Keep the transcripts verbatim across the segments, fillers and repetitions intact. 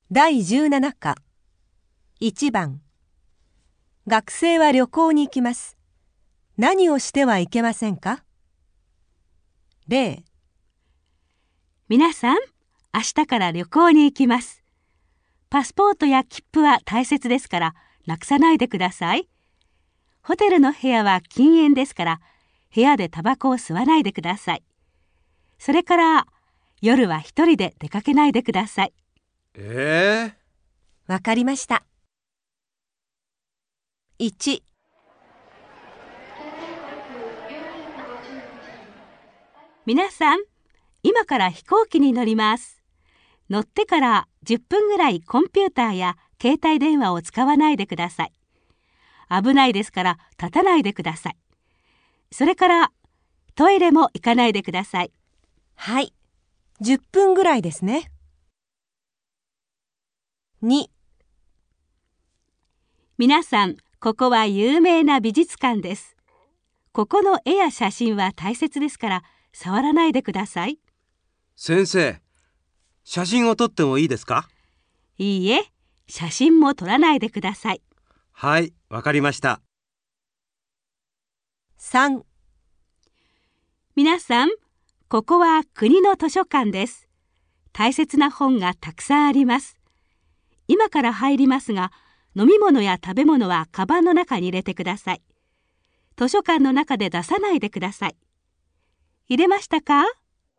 だいじゅうなな課いちばん、学生は旅行に行きます。何をしてはいけませんか？例、 皆さん、明日から旅行に行きます。パスポートや切符は大切ですから、なくさないでください。ホテルの部屋は禁煙ですから、部屋でタバコを吸わないでください。それから、夜は一人で出かけないでください。 えー、わかりました。いち、 皆さん、今から飛行機に乗ります。乗ってからじゅっぷんぐらいコンピューターや携帯電話を使わないでください。危ないですから立たないでください。それからトイレも行かないでください。 はい、じゅっぷんぐらいですね。に、 皆さん、ここは有名な美術館です。ここの絵や写真は大切ですから触らないでください。 先生、写真を撮ってもいいですか？ いいえ、写真も撮らないでください。 はい、わかりました。 さん、 皆さん、ここは国の図書館です。大切な本がたくさんあります。今から入りますが、飲み物や食べ物はカバンの中に入れてください。図書館の中で出さないでください。入れましたか？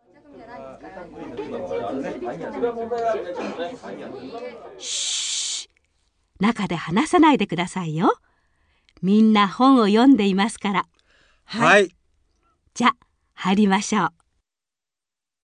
シー、中で話さないでくださいよ。みんな本を読んでいますから。 はい。 じゃ、入りましょう。